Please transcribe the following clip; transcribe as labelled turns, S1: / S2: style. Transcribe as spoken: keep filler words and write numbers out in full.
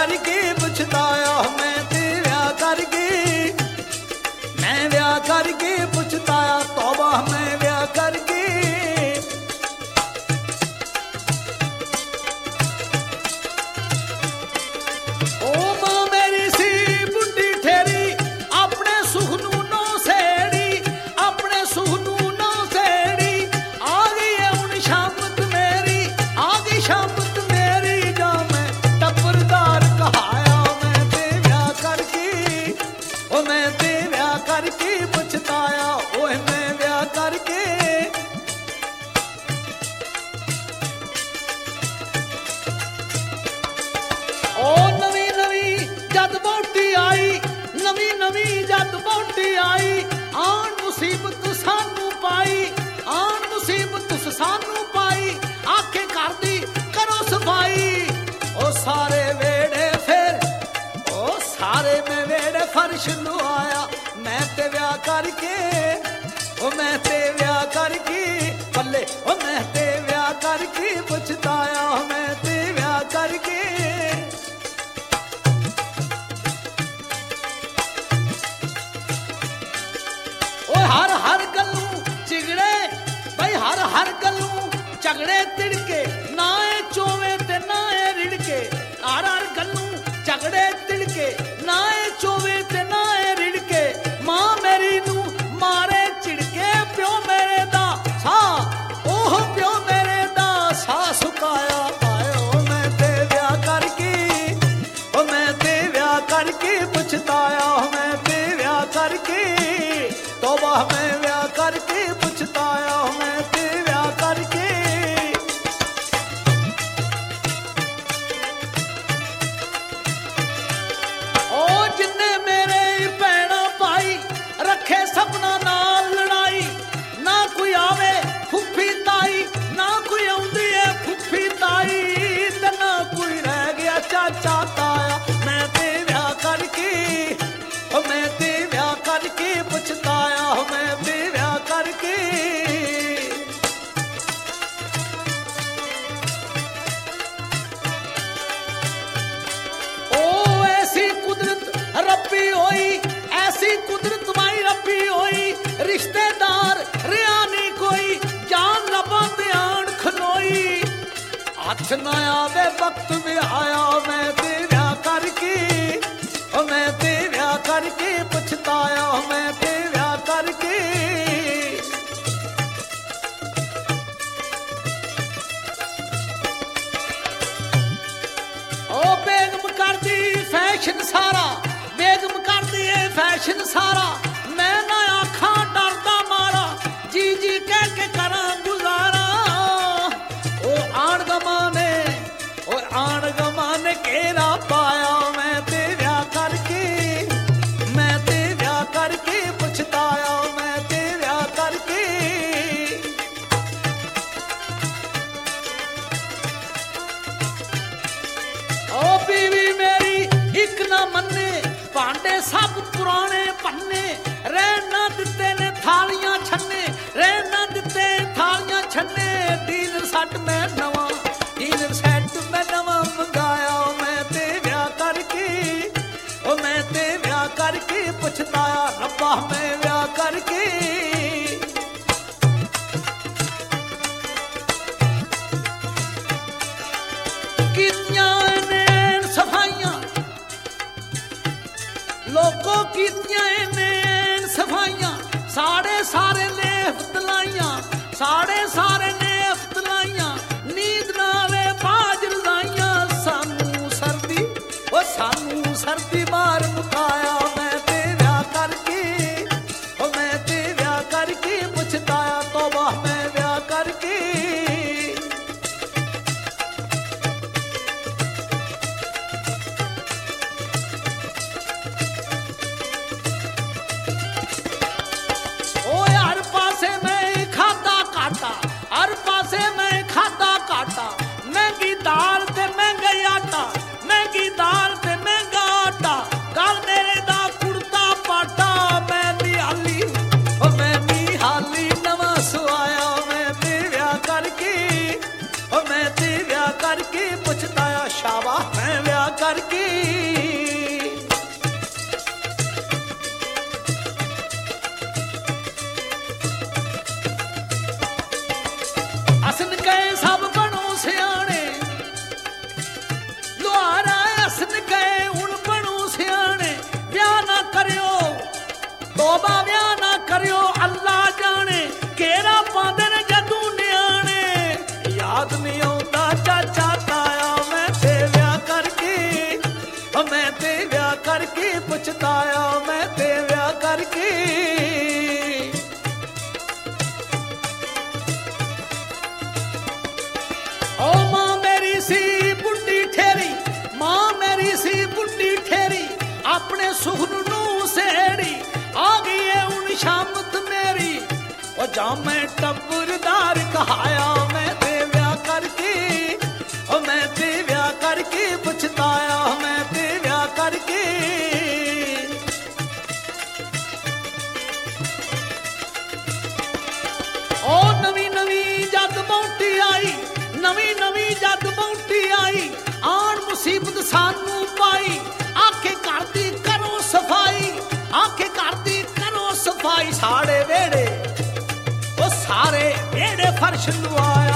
S1: करके पुछताया मैं ते व्याह करके मैं व्याह करके पुछताया तौबा मैं व्याह करके ओ मां मेरी सी बुढ़ी ठेरी अपने सुख नू नौ सेड़ी अपने सुख नू नौ सेड़ी आ गई है हुण शामत मेरी आ गई शामत मेरी जा मैं टब्बरदार कहाया मैं ते व्याह करके ओ मैं ते व्याह करके पुछताया ओए मैं व्याह करके ओ नवी नवी जद बोटी आई नवी नवी जद बोटी आई आन मुसीबत सानू पाई आन मुसीबत सानू पाई आखे कर दी करो सफाई ओ सारे वेड़े फिर ओ सारे में वेड़े फर्श लुआया मैं ते व्याह करके ओ मैं ते व्याह करके पल्ले ओ मैं ते व्याह करके पुछताया मैं ते व्याह करके हर हर गलू चिगड़े भाई हर हर गलू झगड़े तिड़के ना ए चोवे ते ना ए रिड़के हर हर गलू झगड़े तिड़के ना ए चोवे ते ना ए रिड़के मां मेरी नू मारे चिड़के प्यो मेरे दा सा ओह प्यो मेरे दा सा सुकाया आयो मैं ते व्याह करके ओ मैं ते व्याह करके पुछताया मैं ते व्याह करके तौबा मैं व्याह करके पुछताया मैं ते व्याह करके ओ जिन्ने मेरे भैणा भाई रखे सपना नाल लड़ाई ना कोई आवे फुफी ताई ना कोई आउंदी है फुफी ताई ते ना कोई रह गया चाचा ताया मैं ते व्याह करके ओ मैं ते व्याह करके पुछताया मैं ते व्याह करके ओ ऐसी कुदरत रब्बी होई ऐसी कुदरत माई रब्बी होई रिश्तेदार रिया नहीं कोई जान लबा ध्यान खलोई हथ ना आवे वक्त भी आया मैं ते व्याह करके ओ मैं ते व्याह करके पुछताया मैं ते व्याह करके ओ बेगम कर दी फैशन सारा बेगम कर दी फैशन सारा मैं ना आखा डरदा मारा जी जी कह के करा गुजारा ओ आण गमाने ओ आण गमाने घेरा पाया मैं ते व्याह करके मैं ते व्याह करके पुछताया मैं ते व्याह करके ओ बीवी मेरी एक ना मन्ने भांडे सब पुराने पन्ने रहन ना दिते ने थालियां छन्ने रहन ना दिते थालियां छन्ने डीलर सट मैं नवा डीलर सेट मैं नवा मंगाया मैं ते व्याह करके ओ मैं ते व्याह करके पुछताया रब्बा मैं व्याह करके कीतियां ने सफाइयां लोगों कीतियां ने सफाइयां साढ़े सारे लेफ तलाइयां साढ़े सारे नेफ तलाइयां नींद ना आवे बाज रजाइयां सानू सर्दी ओ सानू सर्दी मार मुकाया मैं ते व्याह करके ओ मैं ते व्याह करके पुछताया तौबा मैं व्याह करके हर पासे मैं खाता काटा महंगी दाल ते महंगा आटा महंगी दाल ते महंगा आटा गल मेरे दा करके। हसन गए सब बनो सियाने, लुहारा हसन गए हुण बनो सियाने। ब्याह ना करियो तोबा, ब्याह ना करियो अल्लाह जाने, केरा पांदे ने जदू न्याणे। याद नहीं आउंदा चाचा ताया मैं ते ब्याह करके, मैं ते ब्याह करके पछताया मैं ते ब्याह करके। ओ मां मेरी सी बुढ़ी ठेरी, मां मेरी सी बुढ़ी ठेरी, अपने सुखन नू सेड़ी। आ गई है उन शामत मेरी, ओ जा मैं टब्बरदार कहाया मैं ते ब्याह करके, ओ मैं ते ब्याह करके पछताया मैं ते ब्याह करके। ओ नवी नवी जद बौटी आई, नवी नवी जद बौटी आई, आन मुसीबत सानू पाई। आखे घर दी करो सफाई, आखे घर दी करो सफाई। साढ़े वेड़े ओ सारे वेड़े फर्श लुआया